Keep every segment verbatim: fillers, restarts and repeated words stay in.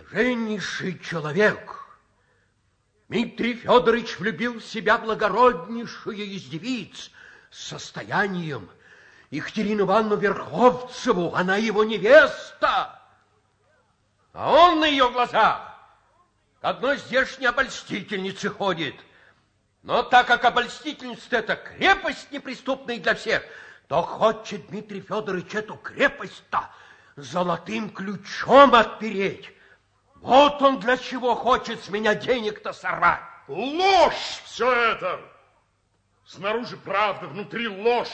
Блаженнейший человек! Дмитрий Федорович влюбил в себя благороднейшую из девиц с состоянием. Екатерину Ивановну Верховцеву, она его невеста. А он на ее глазах к одной здешней обольстительнице ходит. Но так как обольстительница это крепость неприступная для всех, то хочет Дмитрий Федорович эту крепость-то золотым ключом отпереть. Вот он для чего хочет с меня денег-то сорвать. Ложь все это! Снаружи правда, внутри ложь.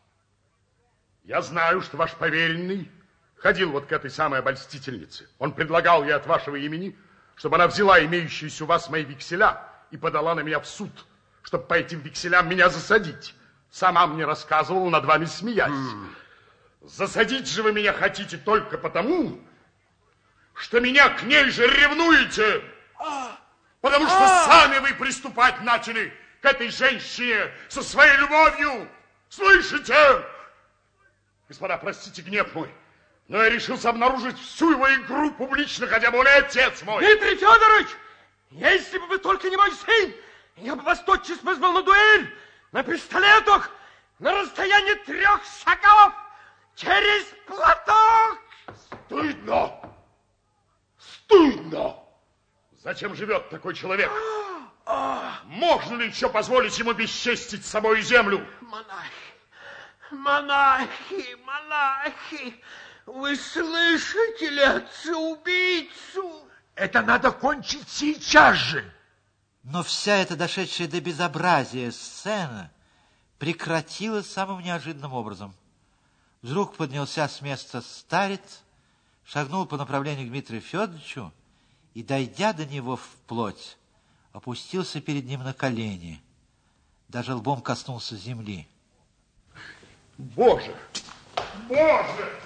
Я знаю, что ваш поверенный ходил вот к этой самой обольстительнице. Он предлагал ей от вашего имени, чтобы она взяла имеющиеся у вас мои векселя и подала на меня в суд, чтобы по этим векселям меня засадить. Сама мне рассказывала, над вами смеясь. Mm. Засадить же вы меня хотите только потому, что меня к ней же ревнуете. А, потому что а. сами вы приступать начали к этой женщине со своей любовью. Слышите? Господа, простите гнев мой, но я решился обнаружить всю его игру публично, хотя бы он и отец мой. Дмитрий Федорович, если бы вы только не мой сын, я бы вас тотчас вызвал на дуэль, на пистолетах, на расстоянии трех шагов, через платок. Стыдно! Стыдно! Зачем живет такой человек? Можно ли еще позволить ему бесчестить собой землю? Монахи, монахи, монахи, вы слышите ли отца-убийцу? Это надо кончить сейчас же. Но вся эта дошедшая до безобразия сцена прекратилась самым неожиданным образом. Вдруг поднялся с места старец, шагнул по направлению к Дмитрию Федоровичу и, дойдя до него вплоть, опустился перед ним на колени. Даже лбом коснулся земли. Боже! Боже!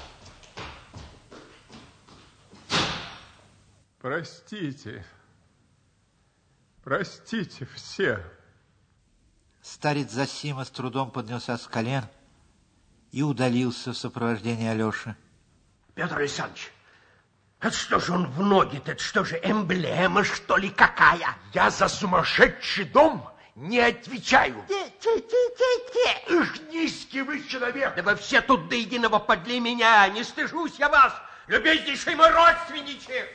Простите. Простите все. Старец Зосима с трудом поднялся с колен и удалился в сопровождении Алеши. Петр Александрович, это что же он в ноги-то? Это что же, эмблема, что ли, какая? Я за сумасшедший дом не отвечаю. Те-те-те-те-те. Эх, низкий вы человек. Да вы все тут до единого подли меня. Не стыжусь я вас, любезнейший мой родственничек.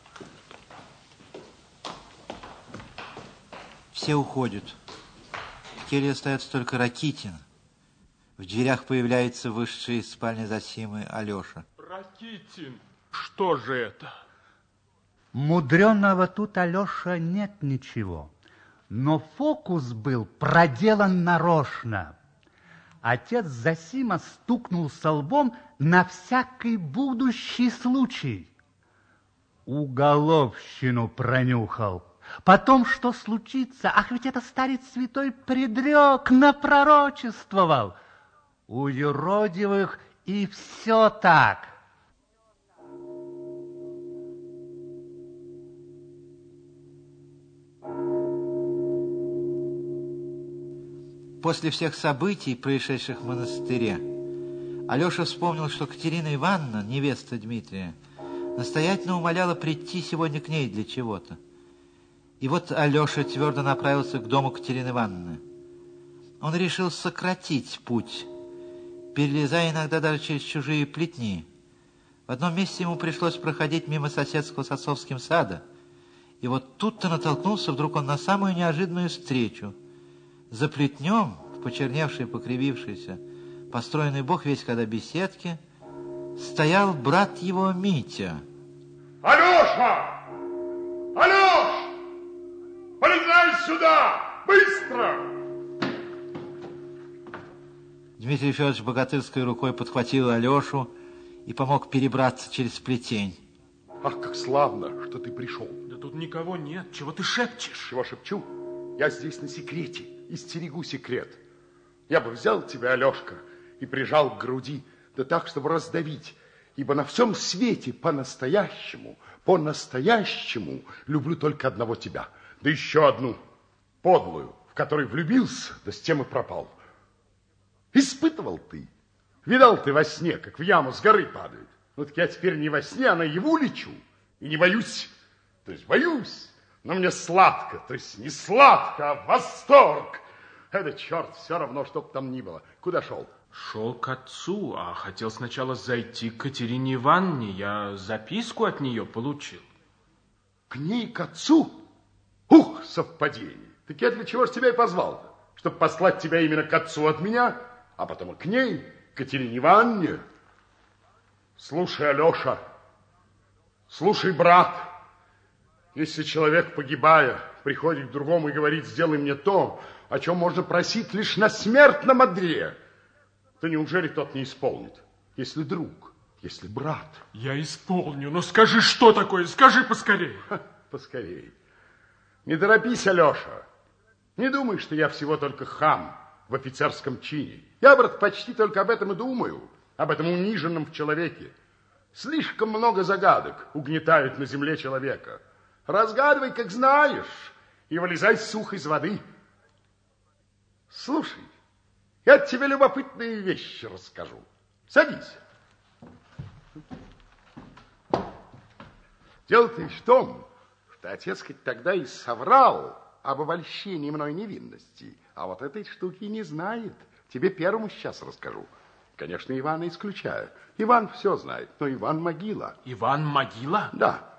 Все уходят. В келье остается только Ракитин. В дверях появляется вышедший из спальни Зосимы Алеша. Ракитин, что же это? Мудреного тут, Алеша, нет ничего. Но фокус был проделан нарочно. Отец Зосима стукнулся лбом на всякий будущий случай. Уголовщину пронюхал. Потом, что случится? Ах, ведь это старец святой предрек, напророчествовал. У юродивых и все так. После всех событий, происшедших в монастыре, Алеша вспомнил, что Катерина Ивановна, невеста Дмитрия, настоятельно умоляла прийти сегодня к ней для чего-то. И вот Алеша твердо направился к дому Катерины Ивановны. Он решил сократить путь, перелезая иногда даже через чужие плетни. В одном месте ему пришлось проходить мимо соседского с отцовским сада. И вот тут-то натолкнулся вдруг он на самую неожиданную встречу. За плетнем, в почерневшей, покривившейся, построенной бог весь когда беседке, стоял брат его Митя. Алеша! Алеш! Полезай сюда! Быстро! Дмитрий Федорович богатырской рукой подхватил Алешу и помог перебраться через плетень. Ах, как славно, что ты пришел. Да тут никого нет. Чего ты шепчешь? Чего шепчу? Я здесь на секрете и стерегу секрет. Я бы взял тебя, Алешка, и прижал к груди, да так, чтобы раздавить, ибо на всем свете по-настоящему, по-настоящему люблю только одного тебя, да еще одну, подлую, в которой влюбился, да с тем и пропал. Испытывал ты, видал ты во сне, как в яму с горы падает. Ну так я теперь не во сне, а наяву лечу. И не боюсь, то есть боюсь, но мне сладко, то есть не сладко, а восторг. Это, черт, все равно, что бы там ни было. Куда шел? Шел к отцу, а хотел сначала зайти к Катерине Ивановне. Я записку от нее получил. К ней, к отцу? Ух, совпадение. Так я для чего ж тебя и позвал-то? Чтобы послать тебя именно к отцу от меня, а потом и к ней, к Катерине Ивановне. Слушай, Алеша, слушай, брат, если человек, погибая, приходит к другому и говорит, сделай мне то, о чем можно просить лишь на смертном одре, то неужели тот не исполнит? Если друг, если брат. Я исполню, но скажи, что такое, скажи поскорее. Ха, поскорее. Не торопись, Алеша. Не думай, что я всего только хам в офицерском чине. Я, брат, почти только об этом и думаю, об этом униженном в человеке. Слишком много загадок угнетают на земле человека. Разгадывай, как знаешь, и вылезай сух из воды. Слушай, я тебе любопытные вещи расскажу. Садись. Дело-то и в том, что отец хоть тогда и соврал об обольщении мной невинности, а вот этой штуки не знает. Тебе первому сейчас расскажу. Конечно, Ивана исключаю. Иван все знает, но Иван могила. Иван могила? Да.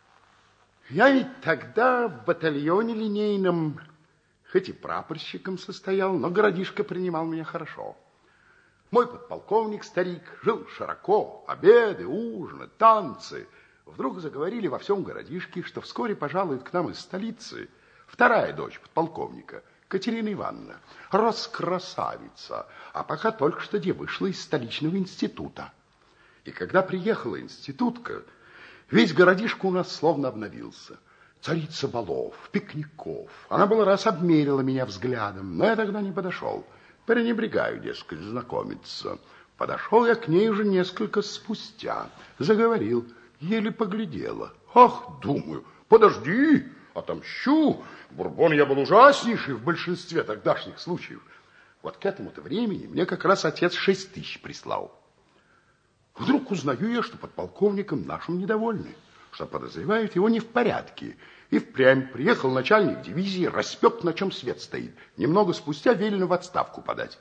Я ведь тогда в батальоне линейном, хоть и прапорщиком состоял, но городишко принимал меня хорошо. Мой подполковник, старик, жил широко, обеды, ужины, танцы. Вдруг заговорили во всем городишке, что вскоре пожалует к нам из столицы вторая дочь подполковника, Катерина Ивановна, раскрасавица, а пока только что где вышла из столичного института. И когда приехала институтка, весь городишко у нас словно обновился. Царица балов, пикников. Она был раз обмерила меня взглядом, но я тогда не подошел. Пренебрегаю, дескать, знакомиться. Подошел я к ней уже несколько спустя. Заговорил, еле поглядела. Ах, думаю, подожди, отомщу. Бурбон я был ужаснейший в большинстве тогдашних случаев. Вот к этому-то времени мне как раз отец шесть тысяч прислал. Вдруг узнаю я, что подполковником нашим недовольны, что подозревают его не в порядке. И впрямь приехал начальник дивизии, распек, на чем свет стоит. Немного спустя велено в отставку подать.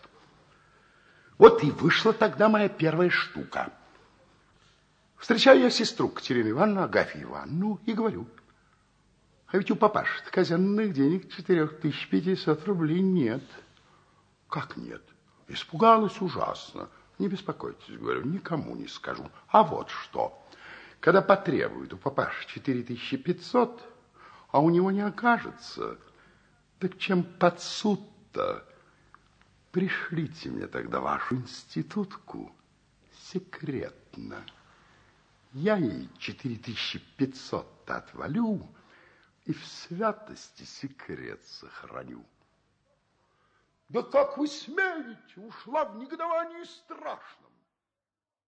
Вот и вышла тогда моя первая штука. Встречаю я сестру Катерину Ивановну, Агафью Ивановну, и говорю: а ведь у папаши казенных денег четырех тысяч пятисот рублей нет. Как нет? Испугалась ужасно. Не беспокойтесь, говорю, никому не скажу. А вот что. Когда потребуют у папаши четыре тысячи пятьсот, а у него не окажется, так чем под суд-то? Пришлите мне тогда вашу институтку секретно. Я ей четыре тысячи пятьсот-то отвалю и в святости секрет сохраню. Да как вы смеете? Ушла в негодовании страшном.